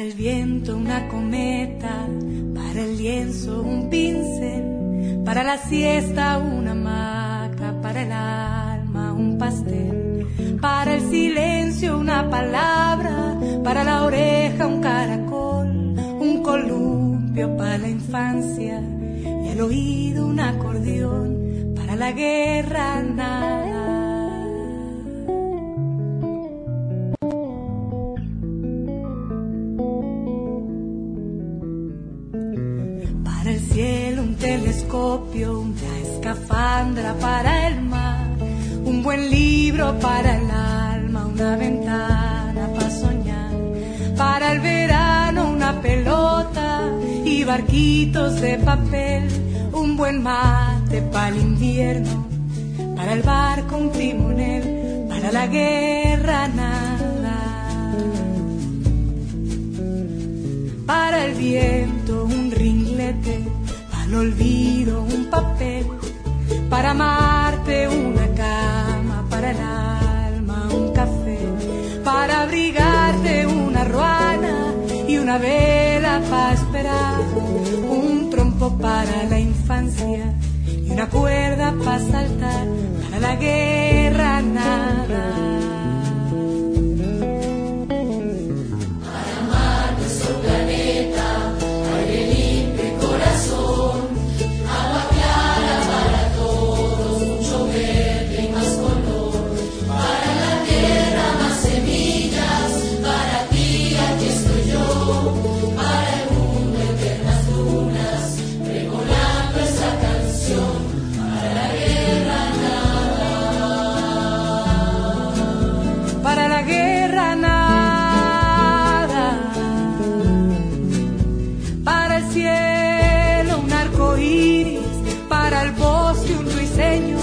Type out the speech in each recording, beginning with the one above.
el viento una cometa, para el lienzo un pincel, para la siesta una hamaca, para el alma un pastel, para el silencio una palabra, para la oreja un caracol, un columpio para la infancia y el oído un acordeón, para la guerra nada. Para el cielo un telescopio, una escafandra para el mar, un buen libro para el alma, una ventana para soñar, para el verano una pelota y barquitos de papel, un buen mate para el invierno, para el barco un timonel, para la guerra nada, para el viento un ringlete, para el olvido un papel, para amarte una cama, para el alma un café, para abrigarte una ruana y una vela para esperar, un trompo para la infancia y una cuerda para saltar, para la guerra nada. Para amar nuestro planeta, aire limpio y corazón, agua clara para todos, mucho verde y más color, para la tierra más semillas, para ti aquí estoy yo, para el mundo eternas dunas, pregonando esta canción, para la guerra nada, para la guerra nada, para el cielo un arco iris, para el bosque un ruiseño,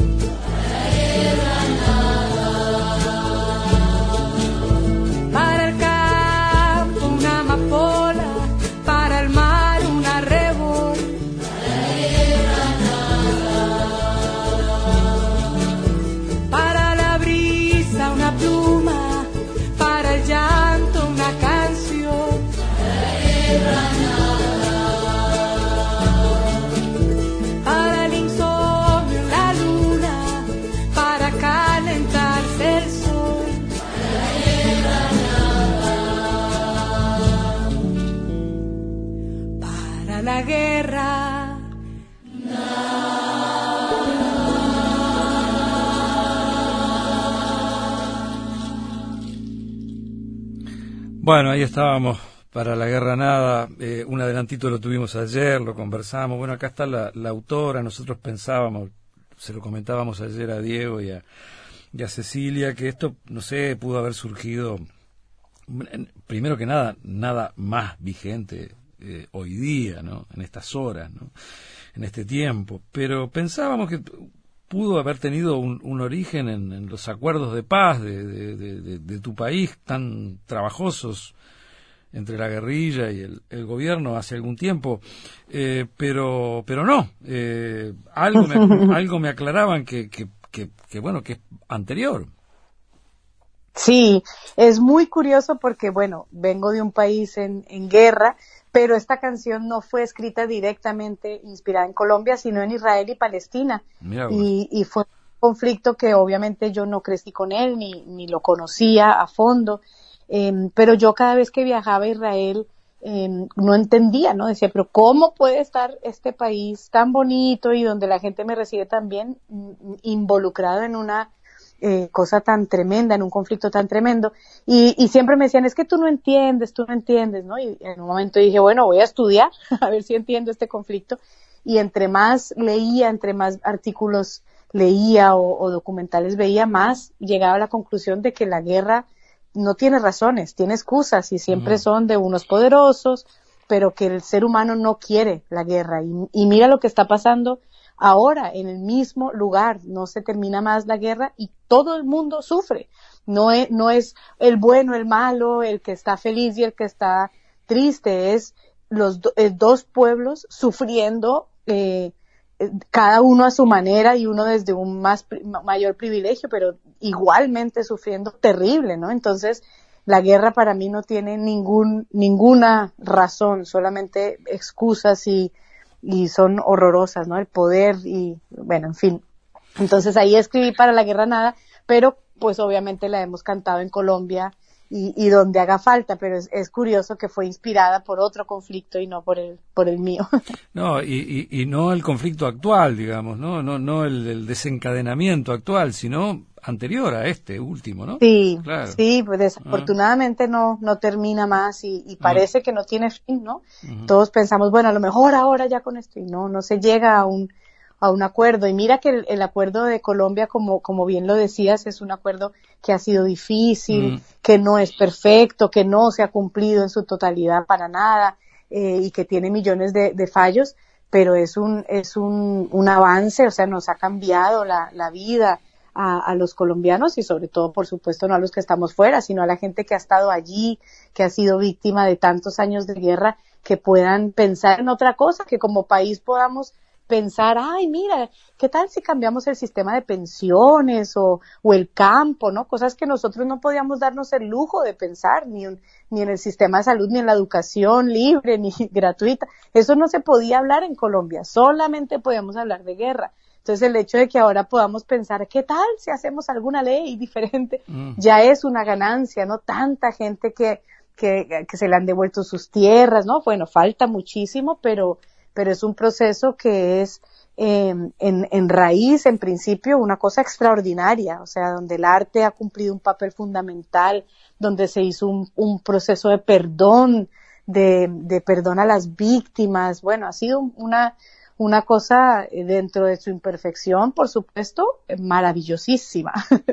para el campo una amapola, para el mar una rebol, para la brisa una pluma, para el llanto una canción, para el insomnio la luna, para calentarse el sol, para la guerra. Bueno, ahí estábamos para la guerra nada, un adelantito lo tuvimos ayer, lo conversamos, bueno, acá está la autora, nosotros pensábamos, se lo comentábamos ayer a Diego y a Cecilia, que esto, no sé, pudo haber surgido, primero que nada más vigente hoy día, ¿no? En estas horas, ¿no? En este tiempo, pero pensábamos que pudo haber tenido un origen en los acuerdos de paz de tu país, tan trabajosos entre la guerrilla y el gobierno hace algún tiempo, pero no, algo me aclaraban que bueno, que es anterior. Sí, es muy curioso porque, bueno, vengo de un país en guerra, pero esta canción no fue escrita directamente inspirada en Colombia, sino en Israel y Palestina. Y fue un conflicto que obviamente yo no crecí con él, ni lo conocía a fondo, pero yo cada vez que viajaba a Israel no entendía, ¿no? Decía, pero ¿cómo puede estar este país tan bonito y donde la gente me recibe tan bien involucrado en una cosa tan tremenda, en un conflicto tan tremendo, y siempre me decían, es que tú no entiendes, ¿no? Y en un momento dije, bueno, voy a estudiar, a ver si entiendo este conflicto, y entre más leía, entre más artículos leía o documentales veía, más llegaba a la conclusión de que la guerra no tiene razones, tiene excusas, y siempre son de unos poderosos, pero que el ser humano no quiere la guerra, y mira lo que está pasando ahora en el mismo lugar, no se termina más la guerra y todo el mundo sufre. No es el bueno, el malo, el que está feliz y el que está triste, es los dos pueblos sufriendo, cada uno a su manera y uno desde un mayor privilegio, pero igualmente sufriendo terrible, ¿no? Entonces la guerra para mí no tiene ninguna razón, solamente excusas y son horrorosas, ¿no? El poder y, bueno, en fin. Entonces ahí escribí Para la guerra nada, pero pues obviamente la hemos cantado en Colombia y donde haga falta, pero es curioso que fue inspirada por otro conflicto y no por el mío. No, y no el conflicto actual, digamos, no el desencadenamiento actual, sino anterior a este último, ¿no? Sí, claro. Sí, pues desafortunadamente no termina más y parece que no tiene fin, ¿no? Todos pensamos, bueno, a lo mejor ahora ya con esto, y no se llega a un acuerdo. Y mira que el acuerdo de Colombia, como bien lo decías, es un acuerdo que ha sido difícil, que no es perfecto, que no se ha cumplido en su totalidad para nada, y que tiene millones de fallos, pero es un avance, o sea, nos ha cambiado la vida a los colombianos y sobre todo, por supuesto, no a los que estamos fuera, sino a la gente que ha estado allí, que ha sido víctima de tantos años de guerra, que puedan pensar en otra cosa, que como país podamos pensar, ay, mira, ¿qué tal si cambiamos el sistema de pensiones o el campo, ¿no? Cosas que nosotros no podíamos darnos el lujo de pensar, ni en el sistema de salud, ni en la educación libre, ni gratuita. Eso no se podía hablar en Colombia, solamente podíamos hablar de guerra. Entonces el hecho de que ahora podamos pensar, ¿qué tal si hacemos alguna ley diferente? Ya es una ganancia, ¿no? Tanta gente que se le han devuelto sus tierras, ¿no? Bueno, falta muchísimo, pero es un proceso que es en raíz, en principio, una cosa extraordinaria, o sea, donde el arte ha cumplido un papel fundamental, donde se hizo un proceso de perdón, de perdón a las víctimas. Bueno, ha sido una cosa dentro de su imperfección, por supuesto, maravillosísima.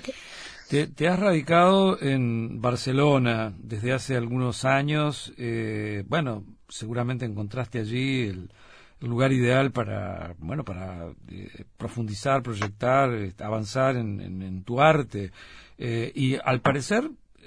Te has radicado en Barcelona desde hace algunos años. Bueno, seguramente encontraste allí el lugar ideal para profundizar, proyectar, avanzar en tu arte. Y al parecer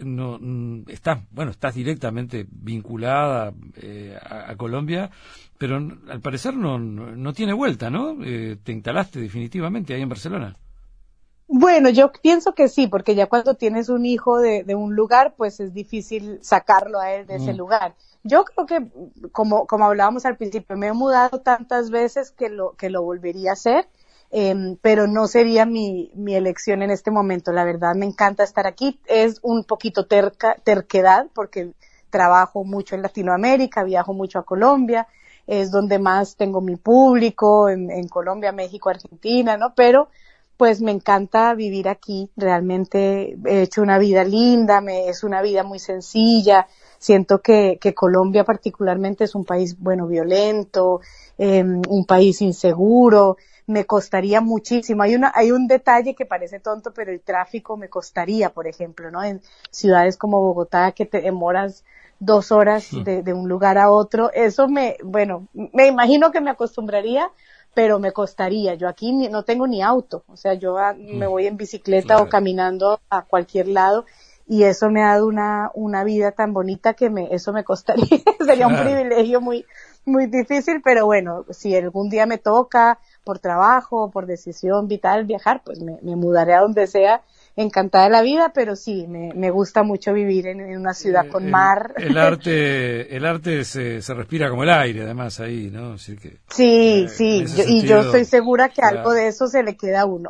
estás directamente vinculada a Colombia, pero al parecer no tiene vuelta, ¿no? Te instalaste definitivamente ahí en Barcelona. Bueno, yo pienso que sí, porque ya cuando tienes un hijo de un lugar, pues es difícil sacarlo a él de ese lugar. Yo creo que, como hablábamos al principio, me he mudado tantas veces que lo volvería a hacer, pero no sería mi elección en este momento. La verdad, me encanta estar aquí. Es un poquito terquedad, porque trabajo mucho en Latinoamérica, viajo mucho a Colombia, es donde más tengo mi público, en Colombia, México, Argentina, ¿no? Pero pues me encanta vivir aquí, realmente he hecho una vida linda, es una vida muy sencilla, siento que Colombia particularmente es un país, bueno, violento, un país inseguro, me costaría muchísimo, hay un detalle que parece tonto, pero el tráfico me costaría, por ejemplo, ¿no? En ciudades como Bogotá, que te demoras 2 horas de un lugar a otro, eso me imagino que me acostumbraría, pero me costaría. Yo aquí no tengo ni auto, o sea, yo me voy en bicicleta o caminando a cualquier lado y eso me ha dado una vida tan bonita que eso me costaría. Sería un privilegio muy muy difícil, pero bueno, si algún día me toca por trabajo, por decisión vital viajar, pues me mudaré a donde sea, encantada de la vida, pero sí, me gusta mucho vivir en una ciudad con mar. El arte se respira como el aire, además, ahí, ¿no? Así que, sí, yo estoy segura que claro, algo de eso se le queda a uno.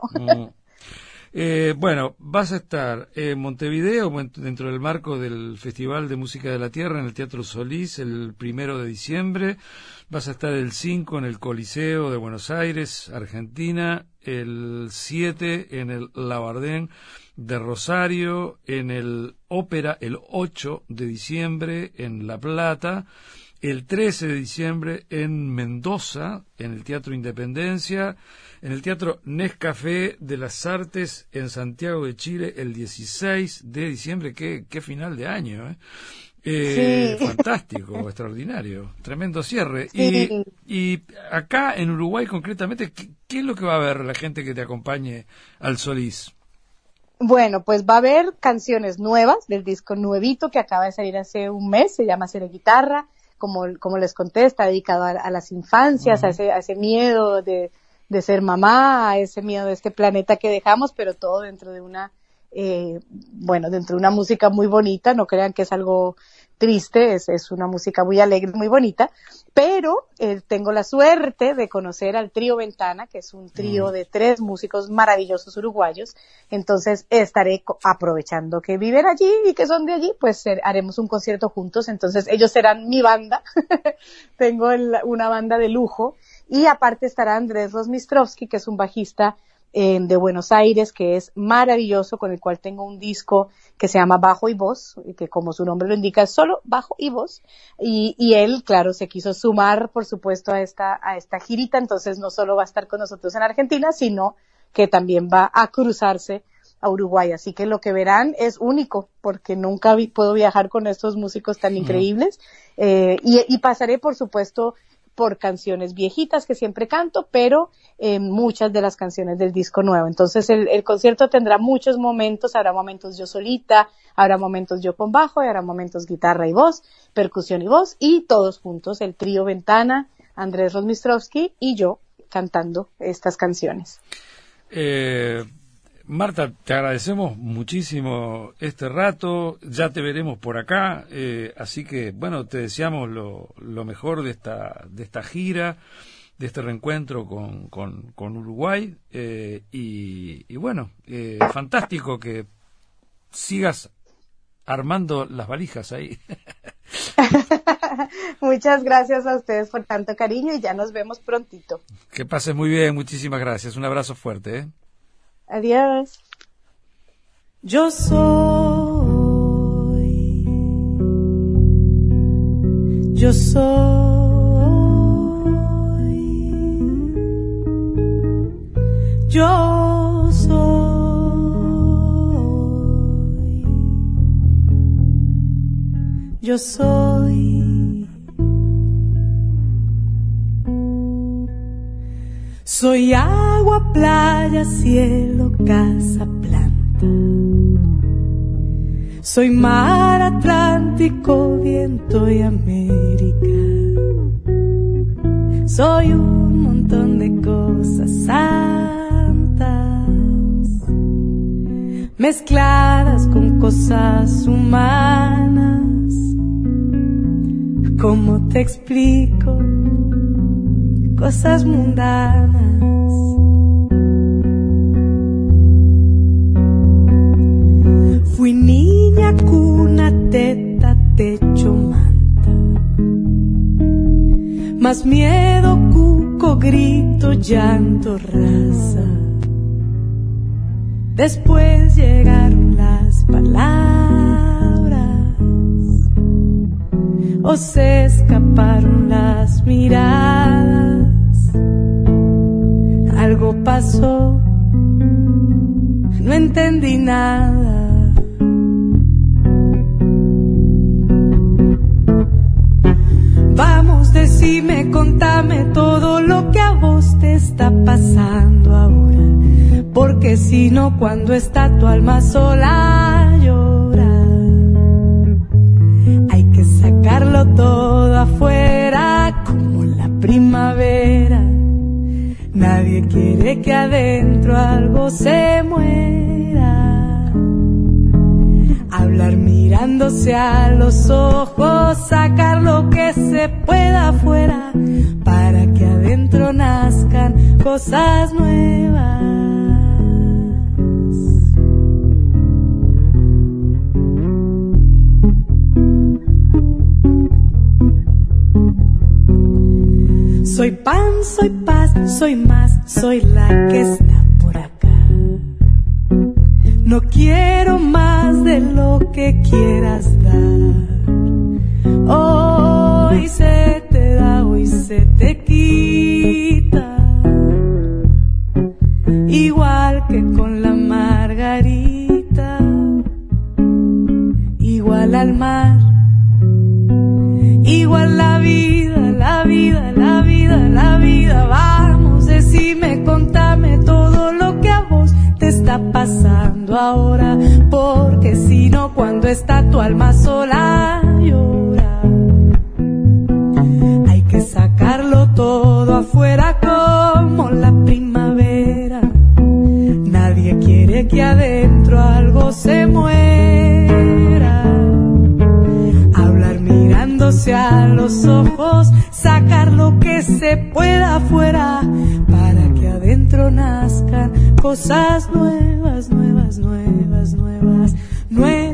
Bueno, vas a estar en Montevideo dentro del marco del Festival de Música de la Tierra en el Teatro Solís el 1 de diciembre. Vas a estar el 5 en el Coliseo de Buenos Aires, Argentina, el 7 en el Labardén de Rosario, en el Ópera el 8 de diciembre en La Plata, el 13 de diciembre en Mendoza, en el Teatro Independencia, en el Teatro Nescafé de las Artes en Santiago de Chile el 16 de diciembre. Qué final de año, ¿eh? Sí. Fantástico, extraordinario, tremendo cierre. Sí. Y acá en Uruguay concretamente, ¿qué es lo que va a ver la gente que te acompañe al Solís? Bueno, pues va a haber canciones nuevas del disco nuevito que acaba de salir hace un mes, se llama Cero Guitarra, como les conté, está dedicado a las infancias, a ese miedo de ser mamá, a ese miedo de este planeta que dejamos, pero todo dentro de una bueno, dentro de una música muy bonita, no crean que es algo triste, es una música muy alegre, muy bonita, pero tengo la suerte de conocer al trío Ventana, que es un trío de 3 músicos maravillosos uruguayos. Entonces estaré aprovechando que viven allí y que son de allí, pues haremos un concierto juntos. Entonces ellos serán mi banda. Tengo una banda de lujo, y aparte estará Andrés Rosmistrovsky, que es un bajista de Buenos Aires, que es maravilloso, con el cual tengo un disco que se llama Bajo y Voz, que como su nombre lo indica es solo bajo y voz, y él, claro, se quiso sumar, por supuesto, a esta girita. Entonces no solo va a estar con nosotros en Argentina, sino que también va a cruzarse a Uruguay, así que lo que verán es único, porque nunca puedo viajar con estos músicos tan increíbles, y pasaré, por supuesto, por canciones viejitas que siempre canto, pero muchas de las canciones del disco nuevo. Entonces el concierto tendrá muchos momentos, habrá momentos yo solita, habrá momentos yo con bajo, y habrá momentos guitarra y voz, percusión y voz, y todos juntos, el trío Ventana, Andrés Rosmistrovsky y yo cantando estas canciones. Marta, te agradecemos muchísimo este rato, ya te veremos por acá, así que bueno, te deseamos lo mejor de esta gira, de este reencuentro con Uruguay, y bueno, fantástico que sigas armando las valijas ahí. Muchas gracias a ustedes por tanto cariño, y ya nos vemos prontito. Que pases muy bien, muchísimas gracias, un abrazo fuerte, ¿eh? Adiós. Yo soy, yo soy, yo soy, yo soy. Soy agua, playa, cielo, casa, planta. Soy mar, Atlántico, viento y América. Soy un montón de cosas santas, mezcladas con cosas humanas. ¿Cómo te explico? Cosas mundanas. Fui niña, cuna, teta, techo, manta. Más miedo, cuco, grito, llanto, raza. Después llegaron las palabras, o se escaparon las miradas. Algo pasó, no entendí nada. Vamos, decime, contame todo lo que a vos te está pasando ahora, porque si no, cuando está tu alma sola llora. Hay que sacarlo todo afuera como la primavera. Nadie quiere que adentro algo se muera. Hablar mirándose a los ojos, sacar lo que se pueda afuera, para que adentro nazcan cosas nuevas. Soy pan, soy paz, soy más, soy la que está por acá. No quiero más de lo que quieras dar. Hoy se te da, hoy se te quita. Igual que con la margarita, igual al mar, igual la vida, la vida, la vida, la vida. Vamos, decime, contame todo lo que a vos te está pasando ahora, porque si no, cuando está tu alma sola llora. Hay que sacarlo todo afuera como la primavera. Nadie quiere que adentro algo mirándose a los ojos, sacar lo que se pueda afuera, para que adentro nazcan cosas nuevas, nuevas, nuevas, nuevas, nuevas.